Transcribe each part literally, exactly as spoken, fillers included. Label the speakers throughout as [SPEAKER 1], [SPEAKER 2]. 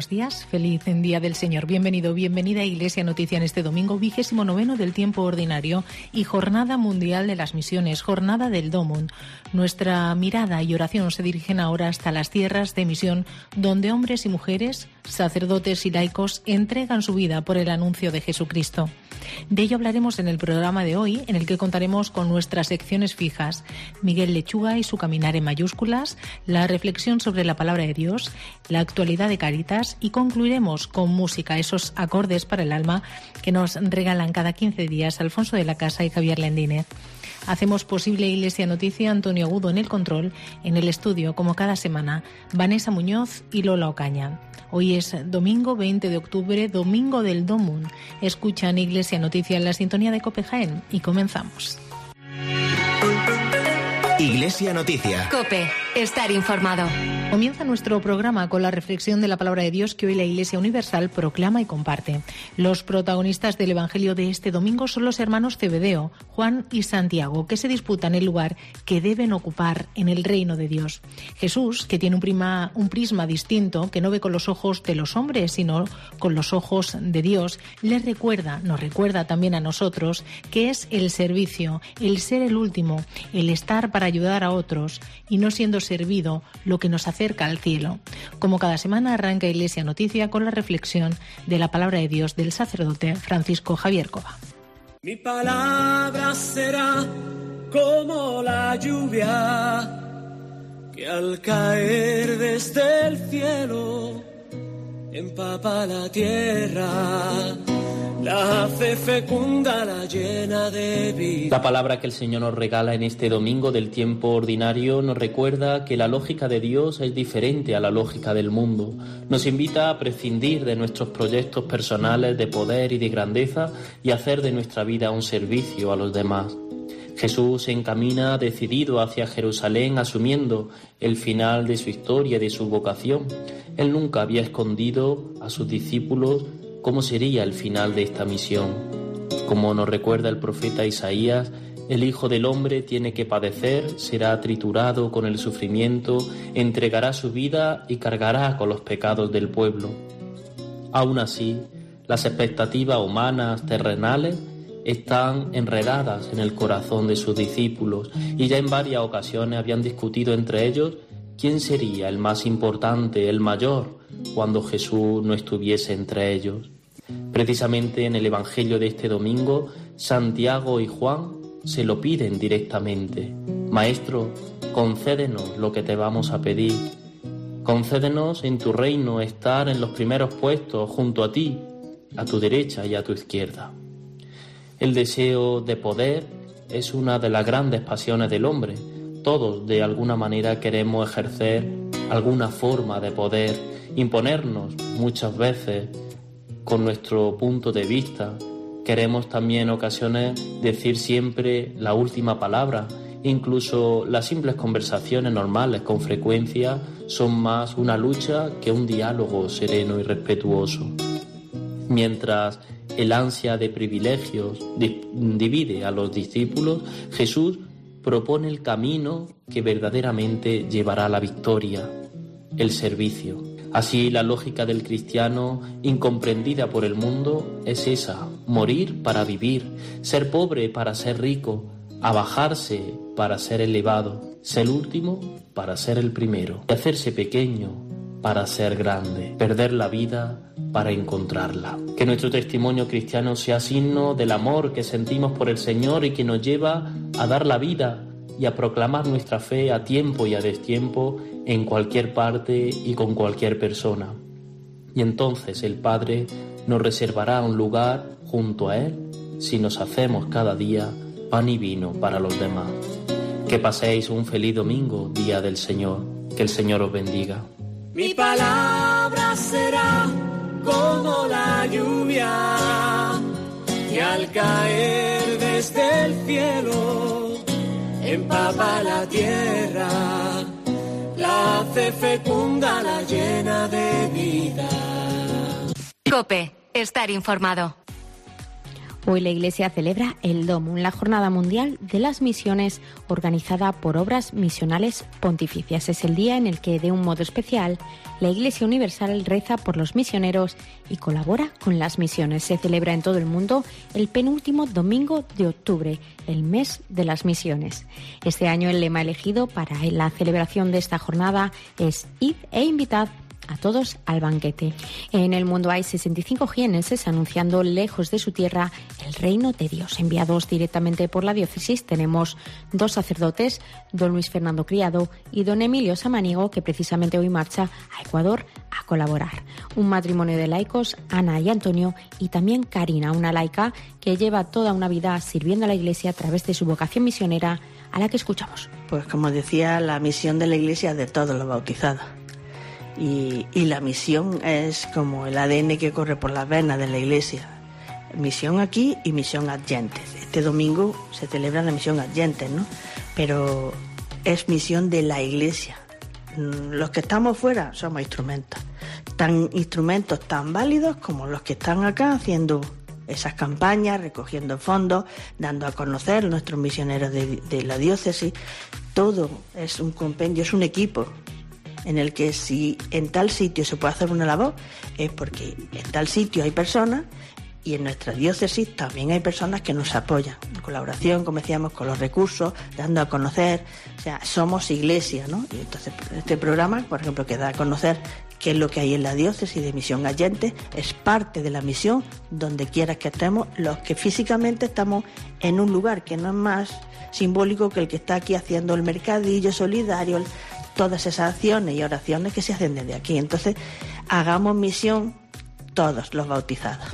[SPEAKER 1] buenos días, feliz Día del Señor. Bienvenido, bienvenida a Iglesia Noticia en este domingo vigésimo noveno del tiempo ordinario y Jornada Mundial de las Misiones, Jornada del Domum. Nuestra mirada y oración se dirigen ahora hasta las tierras de misión, donde hombres y mujeres, sacerdotes y laicos entregan su vida por el anuncio de Jesucristo. De ello hablaremos en el programa de hoy, en el que contaremos con nuestras secciones fijas: Miguel Lechuga y su caminar en mayúsculas, la reflexión sobre la palabra de Dios, la actualidad de Cáritas, y concluiremos con música, esos acordes para el alma que nos regalan cada quince días Alfonso de la Casa y Javier Lendínez. Hacemos posible Iglesia Noticia, Antonio Agudo en el control, en el estudio, como cada semana, Vanessa Muñoz y Lola Ocaña. Hoy es domingo veinte de octubre, domingo del Domum. Escuchan Iglesia Noticia en la sintonía de COPE Jaén y comenzamos.
[SPEAKER 2] Iglesia Noticia.
[SPEAKER 3] COPE, estar informado.
[SPEAKER 1] Comienza nuestro programa con la reflexión de la palabra de Dios que hoy la Iglesia Universal proclama y comparte. Los protagonistas del Evangelio de este domingo son los hermanos Zebedeo, Juan y Santiago, que se disputan el lugar que deben ocupar en el reino de Dios. Jesús, que tiene un, prima, un prisma distinto, que no ve con los ojos de los hombres, sino con los ojos de Dios, les recuerda, nos recuerda también a nosotros, que es el servicio, el ser el último, el estar para ayudar a otros y no siendo servido lo que nos acerca al cielo. Como cada semana arranca Iglesia Noticia con la reflexión de la palabra de Dios del sacerdote Francisco Javier Cova.
[SPEAKER 4] Mi palabra será como la lluvia que al caer desde el cielo empapa la tierra, la hace fecunda, la llena de vida.
[SPEAKER 5] La palabra que el Señor nos regala en este domingo del tiempo ordinario nos recuerda que la lógica de Dios es diferente a la lógica del mundo. Nos invita a prescindir de nuestros proyectos personales de poder y de grandeza y hacer de nuestra vida un servicio a los demás. Jesús se encamina decidido hacia Jerusalén, asumiendo el final de su historia y de su vocación. Él nunca había escondido a sus discípulos cómo sería el final de esta misión. Como nos recuerda el profeta Isaías, el Hijo del Hombre tiene que padecer, será triturado con el sufrimiento, entregará su vida y cargará con los pecados del pueblo. Aún así, las expectativas humanas, terrenales, están enredadas en el corazón de sus discípulos y ya en varias ocasiones habían discutido entre ellos quién sería el más importante, el mayor, cuando Jesús no estuviese entre ellos. Precisamente en el Evangelio de este domingo, Santiago y Juan se lo piden directamente. Maestro, concédenos lo que te vamos a pedir. Concédenos en tu reino estar en los primeros puestos junto a ti, a tu derecha y a tu izquierda. El deseo de poder es una de las grandes pasiones del hombre. Todos, de alguna manera, queremos ejercer alguna forma de poder, imponernos muchas veces con nuestro punto de vista. Queremos también en ocasiones decir siempre la última palabra. Incluso las simples conversaciones normales con frecuencia son más una lucha que un diálogo sereno y respetuoso. Mientras el ansia de privilegios divide a los discípulos, Jesús propone el camino que verdaderamente llevará a la victoria, el servicio. Así, la lógica del cristiano, incomprendida por el mundo, es esa: morir para vivir, ser pobre para ser rico, abajarse para ser elevado, ser último para ser el primero, y hacerse pequeño para ser grande, perder la vida para encontrarla. Que nuestro testimonio cristiano sea signo del amor que sentimos por el Señor y que nos lleva a dar la vida y a proclamar nuestra fe a tiempo y a destiempo en cualquier parte y con cualquier persona. Y entonces el Padre nos reservará un lugar junto a Él si nos hacemos cada día pan y vino para los demás. Que paséis un feliz domingo, Día del Señor. Que el Señor os bendiga.
[SPEAKER 4] Mi palabra será como la lluvia que al caer desde el cielo empapa la tierra, la hace fecunda, la llena de vida.
[SPEAKER 3] COPE, estar informado.
[SPEAKER 6] Hoy la Iglesia celebra el Domum, la Jornada Mundial de las Misiones, organizada por Obras Misionales Pontificias. Es el día en el que, de un modo especial, la Iglesia Universal reza por los misioneros y colabora con las misiones. Se celebra en todo el mundo el penúltimo domingo de octubre, el mes de las misiones. Este año el lema elegido para la celebración de esta jornada es «Id e invitad a todos al banquete». En el mundo hay sesenta y cinco jienenses anunciando lejos de su tierra el reino de Dios. Enviados directamente por la diócesis tenemos dos sacerdotes, don Luis Fernando Criado y don Emilio Samaniego, que precisamente hoy marcha a Ecuador a colaborar. Un matrimonio de laicos, Ana y Antonio, y también Karina, una laica que lleva toda una vida sirviendo a la Iglesia a través de su vocación misionera, a la que escuchamos.
[SPEAKER 7] Pues como decía, la misión de la Iglesia es de todos los bautizados. Y, y la misión es como el A D N que corre por las venas de la Iglesia. Misión aquí y misión ad gentes. Este domingo se celebra la misión ad gentes, ¿no? Pero es misión de la Iglesia. Los que estamos fuera somos instrumentos. Tan instrumentos tan válidos como los que están acá haciendo esas campañas, recogiendo fondos, dando a conocer nuestros misioneros de, de la diócesis. Todo es un compendio, es un equipo, en el que si en tal sitio se puede hacer una labor, es porque en tal sitio hay personas, y en nuestra diócesis también hay personas que nos apoyan, en colaboración, como decíamos, con los recursos, dando a conocer, o sea, somos iglesia, ¿no? Y entonces este programa, por ejemplo, que da a conocer qué es lo que hay en la diócesis de Misión Allende, es parte de la misión donde quiera que estemos, los que físicamente estamos en un lugar que no es más simbólico que el que está aquí haciendo el mercadillo solidario, el, todas esas acciones y oraciones que se hacen desde aquí. Entonces, hagamos misión todos los bautizados.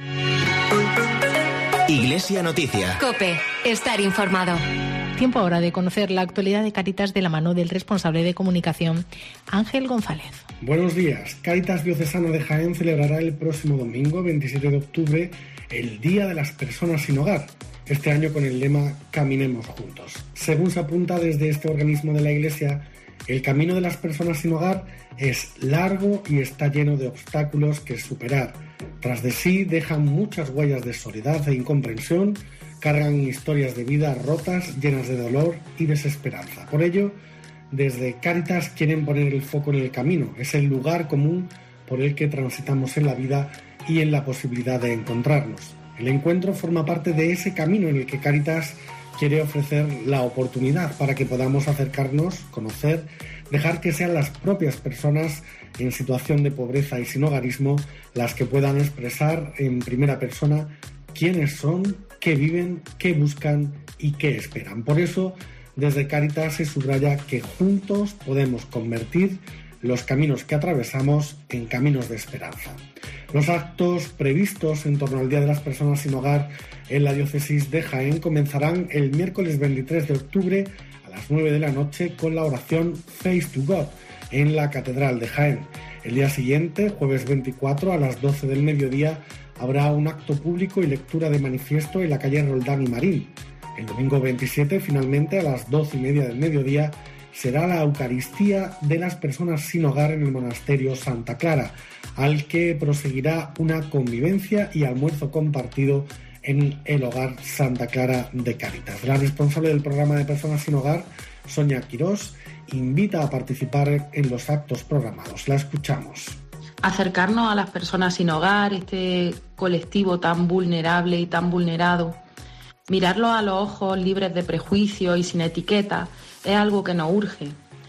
[SPEAKER 2] Iglesia Noticia.
[SPEAKER 3] COPE. Estar informado.
[SPEAKER 1] Tiempo ahora de conocer la actualidad de Cáritas de la mano del responsable de comunicación, Ángel González.
[SPEAKER 8] Buenos días. Cáritas Diocesana de Jaén celebrará el próximo domingo, veintisiete de octubre, el Día de las Personas sin Hogar. Este año con el lema Caminemos Juntos. Según se apunta desde este organismo de la Iglesia, el camino de las personas sin hogar es largo y está lleno de obstáculos que superar. Tras de sí dejan muchas huellas de soledad e incomprensión, cargan historias de vida rotas, llenas de dolor y desesperanza. Por ello, desde Cáritas quieren poner el foco en el camino. Es el lugar común por el que transitamos en la vida y en la posibilidad de encontrarnos. El encuentro forma parte de ese camino en el que Cáritas quiere ofrecer la oportunidad para que podamos acercarnos, conocer, dejar que sean las propias personas en situación de pobreza y sin hogarismo las que puedan expresar en primera persona quiénes son, qué viven, qué buscan y qué esperan. Por eso, desde Cáritas se subraya que juntos podemos convertir los caminos que atravesamos en caminos de esperanza. Los actos previstos en torno al Día de las Personas sin Hogar en la diócesis de Jaén comenzarán el miércoles veintitrés de octubre a las nueve de la noche con la oración Face to God en la Catedral de Jaén. El día siguiente, jueves veinticuatro, a las doce del mediodía, habrá un acto público y lectura de manifiesto en la calle Roldán y Marín. El domingo veintisiete, finalmente, a las doce y media del mediodía, será la Eucaristía de las Personas sin Hogar en el Monasterio Santa Clara, al que proseguirá una convivencia y almuerzo compartido en el Hogar Santa Clara de Cáritas. La responsable del programa de Personas sin Hogar, Sonia Quirós, invita a participar en los actos programados. La escuchamos.
[SPEAKER 9] Acercarnos a las personas sin hogar, este colectivo tan vulnerable y tan vulnerado, mirarlos a los ojos libres de prejuicios y sin etiqueta, es algo que nos urge.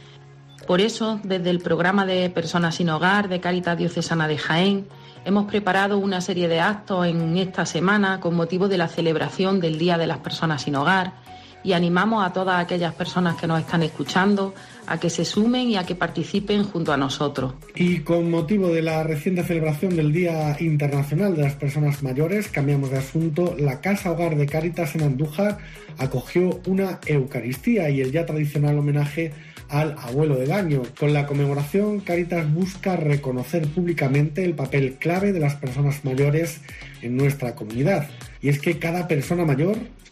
[SPEAKER 9] Por eso, desde el programa de Personas sin Hogar de Cáritas Diocesana de Jaén, hemos preparado una serie de actos en esta semana con motivo de la celebración del Día de las Personas sin Hogar, y animamos a todas aquellas personas que nos están escuchando a que se sumen y a que participen junto a nosotros.
[SPEAKER 8] Y con motivo de la reciente celebración del Día Internacional de las Personas Mayores, cambiamos de asunto. La Casa Hogar de Cáritas en Andújar acogió una Eucaristía y el ya tradicional homenaje al abuelo del año. Con la conmemoración, Cáritas busca reconocer públicamente el papel clave de las personas mayores en nuestra comunidad. Y es que cada persona mayor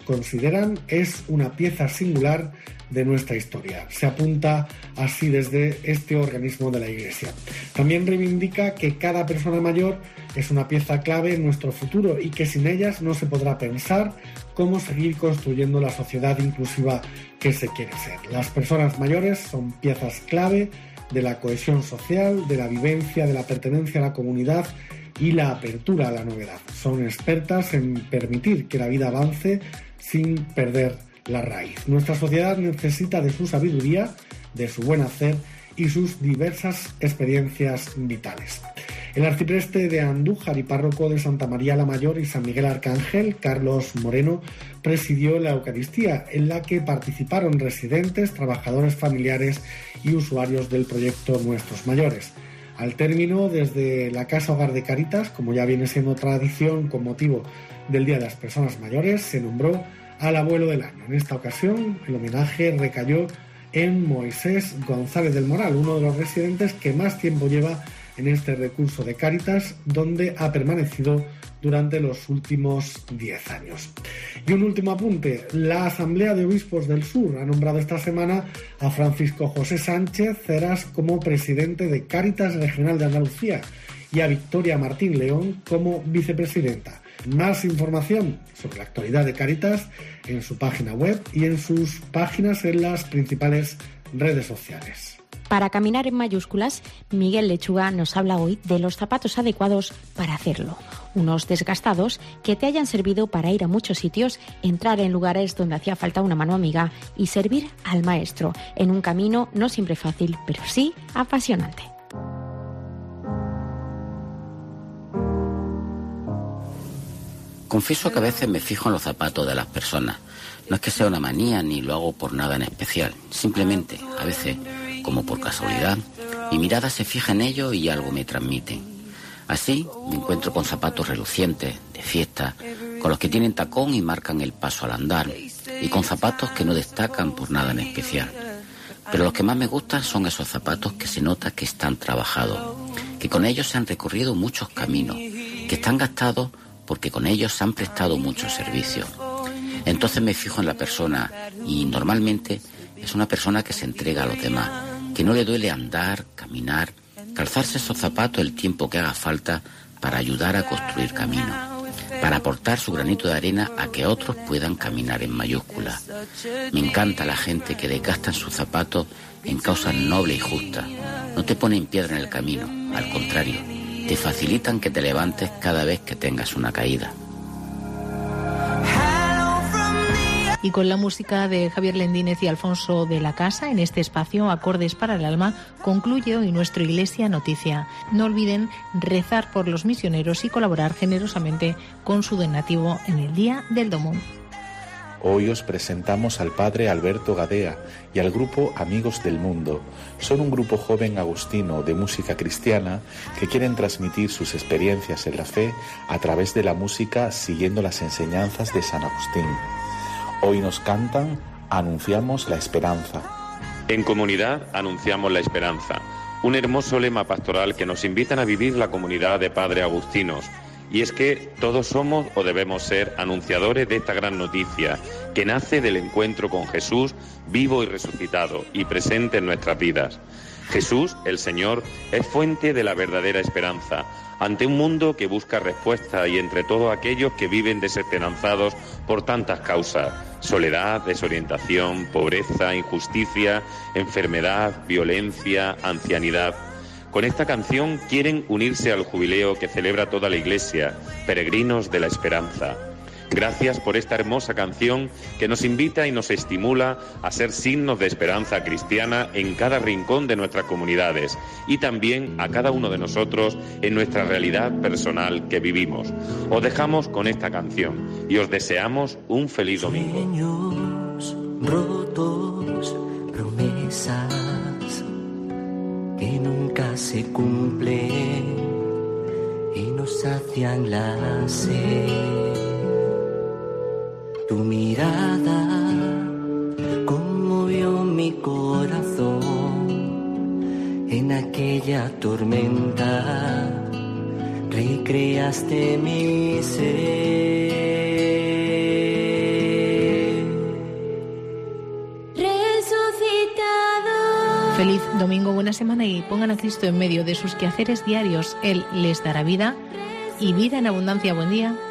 [SPEAKER 8] consideran es una pieza singular de nuestra historia. Se apunta así desde este organismo de la Iglesia. También reivindica que cada persona mayor es una pieza clave en nuestro futuro y que sin ellas no se podrá pensar cómo seguir construyendo la sociedad inclusiva que se quiere ser. Las personas mayores son piezas clave de la cohesión social, de la vivencia, de la pertenencia a la comunidad y la apertura a la novedad. Son expertas en permitir que la vida avance sin perder la raíz. Nuestra sociedad necesita de su sabiduría, de su buen hacer y sus diversas experiencias vitales. El arcipreste de Andújar y párroco de Santa María la Mayor y San Miguel Arcángel, Carlos Moreno, presidió la Eucaristía, en la que participaron residentes, trabajadores familiares y usuarios del proyecto Nuestros Mayores. Al término, desde la Casa Hogar de Cáritas, como ya viene siendo tradición con motivo del Día de las Personas Mayores, se nombró al abuelo del año. En esta ocasión, el homenaje recayó en Moisés González del Moral, uno de los residentes que más tiempo lleva en este recurso de Cáritas, donde ha permanecido durante los últimos diez años. Y un último apunte: la Asamblea de Obispos del Sur ha nombrado esta semana a Francisco José Sánchez Ceras como presidente de Cáritas Regional de Andalucía y a Victoria Martín León como vicepresidenta. Más información sobre la actualidad de Cáritas en su página web y en sus páginas en las principales redes sociales.
[SPEAKER 6] Para caminar en mayúsculas, Miguel Lechuga nos habla hoy de los zapatos adecuados para hacerlo. Unos desgastados que te hayan servido para ir a muchos sitios, entrar en lugares donde hacía falta una mano amiga y servir al maestro en un camino no siempre fácil, pero sí apasionante.
[SPEAKER 10] Confieso que a veces me fijo en los zapatos de las personas. No es que sea una manía ni lo hago por nada en especial. Simplemente, a veces, como por casualidad, mi mirada se fija en ellos y algo me transmiten. Así me encuentro con zapatos relucientes, de fiesta, con los que tienen tacón y marcan el paso al andar, y con zapatos que no destacan por nada en especial. Pero los que más me gustan son esos zapatos que se nota que están trabajados, que con ellos se han recorrido muchos caminos, que están gastados porque con ellos se han prestado muchos servicios. Entonces me fijo en la persona y normalmente es una persona que se entrega a los demás, que no le duele andar, caminar, calzarse esos zapatos el tiempo que haga falta para ayudar a construir camino, para aportar su granito de arena a que otros puedan caminar en mayúsculas. Me encanta la gente que desgasta sus zapatos en causas nobles y justas. No te ponen piedra en el camino, al contrario, te facilitan que te levantes cada vez que tengas una caída.
[SPEAKER 1] Y con la música de Javier Lendínez y Alfonso de la Casa, en este espacio Acordes para el Alma, concluye hoy nuestra Iglesia Noticia. No olviden rezar por los misioneros y colaborar generosamente con su donativo en el Día del Domún.
[SPEAKER 11] Hoy os presentamos al padre Alberto Gadea y al grupo Amigos del Mundo. Son un grupo joven agustino de música cristiana que quieren transmitir sus experiencias en la fe a través de la música siguiendo las enseñanzas de San Agustín. Hoy nos cantan Anunciamos la Esperanza.
[SPEAKER 12] En comunidad anunciamos la esperanza, un hermoso lema pastoral que nos invitan a vivir la comunidad de padres agustinos. Y es que todos somos o debemos ser anunciadores de esta gran noticia, que nace del encuentro con Jesús, vivo y resucitado, y presente en nuestras vidas. Jesús, el Señor, es fuente de la verdadera esperanza, ante un mundo que busca respuesta y entre todos aquellos que viven desesperanzados por tantas causas: soledad, desorientación, pobreza, injusticia, enfermedad, violencia, ancianidad. Con esta canción quieren unirse al jubileo que celebra toda la Iglesia, peregrinos de la esperanza. Gracias por esta hermosa canción que nos invita y nos estimula a ser signos de esperanza cristiana en cada rincón de nuestras comunidades y también a cada uno de nosotros en nuestra realidad personal que vivimos. Os dejamos con esta canción y os deseamos un feliz domingo.
[SPEAKER 13] Sueños rotos, promesas que nunca se cumplen y nos hacían la sed. Tu mirada conmovió mi corazón en aquella tormenta, recreaste mi ser.
[SPEAKER 1] Feliz domingo, buena semana y pongan a Cristo en medio de sus quehaceres diarios. Él les dará vida y vida en abundancia. Buen día.